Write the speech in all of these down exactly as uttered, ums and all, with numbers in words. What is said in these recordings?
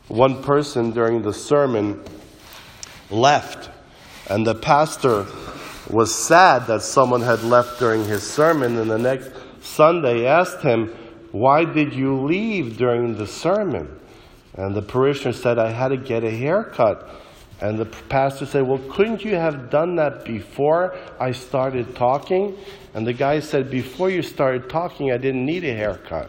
one person during the sermon left, and the pastor was sad that someone had left during his sermon, and the next Sunday asked him, "Why did you leave during the sermon?" And the parishioner said, "I had to get a haircut." And the pastor said, "Well, couldn't you have done that before I started talking?" And the guy said, "Before you started talking, I didn't need a haircut."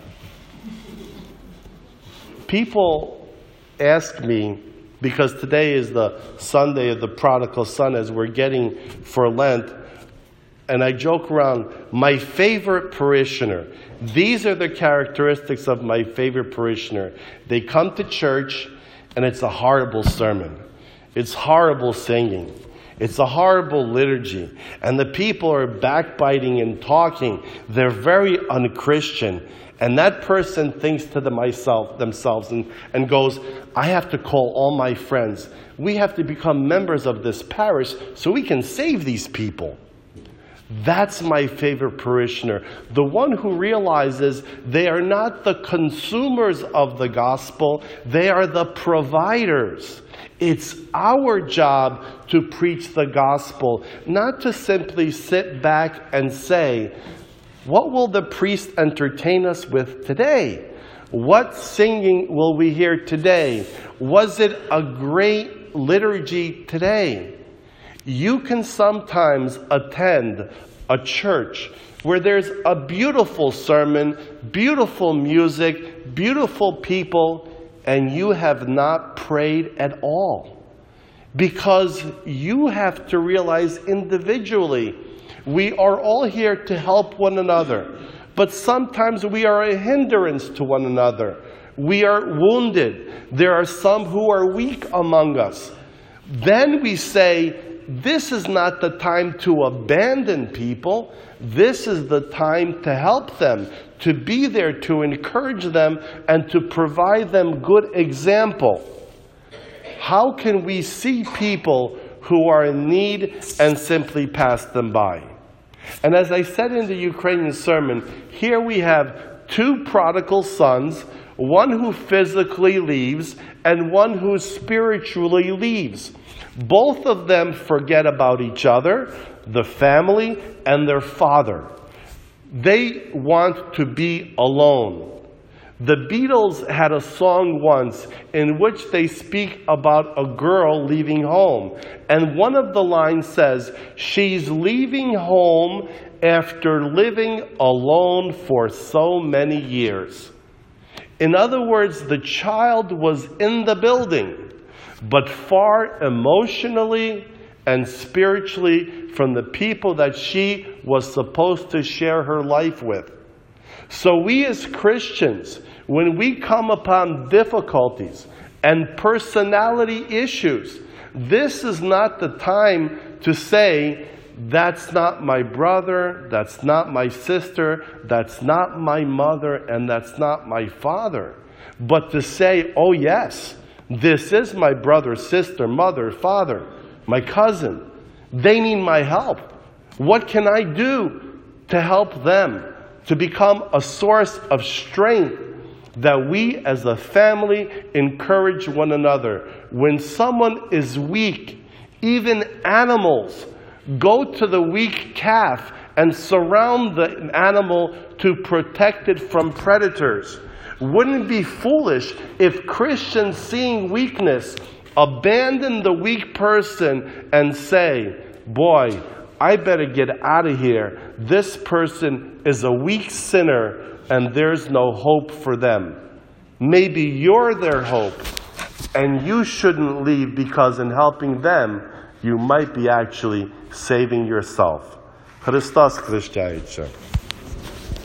People ask me, because today is the Sunday of the prodigal son as we're getting for Lent, and I joke around, my favorite parishioner. These are the characteristics of my favorite parishioner. They come to church, and it's a horrible sermon. It's horrible singing. It's a horrible liturgy. And the people are backbiting and talking. They're very unchristian. And that person thinks to the myself, themselves and, and goes, "I have to call all my friends. We have to become members of this parish so we can save these people." That's my favorite parishioner. The one who realizes they are not the consumers of the gospel, they are the providers. It's our job to preach the gospel, not to simply sit back and say, "What will the priest entertain us with today? What singing will we hear today? Was it a great liturgy today?" You can sometimes attend a church where there's a beautiful sermon, beautiful music, beautiful people, and you have not prayed at all. Because you have to realize individually, we are all here to help one another. But sometimes we are a hindrance to one another. We are wounded. There are some who are weak among us. Then we say, this is not the time to abandon people. This is the time to help them, to be there, to encourage them, and to provide them good example. How can we see people who are in need and simply pass them by? And as I said in the Ukrainian sermon, here we have two prodigal sons, one who physically leaves and one who spiritually leaves. Both of them forget about each other, the family, and their father. They want to be alone. The Beatles had a song once in which they speak about a girl leaving home. And one of the lines says, "She's leaving home after living alone for so many years." In other words, the child was in the building, but far emotionally and spiritually from the people that she was supposed to share her life with. So we as Christians, when we come upon difficulties and personality issues, this is not the time to say, "That's not my brother, that's not my sister, that's not my mother, and that's not my father." But to say, "Oh yes, this is my brother, sister, mother, father, my cousin. They need my help. What can I do to help them?" To become a source of strength, that we as a family encourage one another. When someone is weak, even animals go to the weak calf and surround the animal to protect it from predators. Wouldn't it be foolish if Christians, seeing weakness, abandon the weak person and say, "Boy, I better get out of here. This person is a weak sinner and there's no hope for them." Maybe you're their hope, and you shouldn't leave, because in helping them, you might be actually saving yourself. Christos Christiaitche.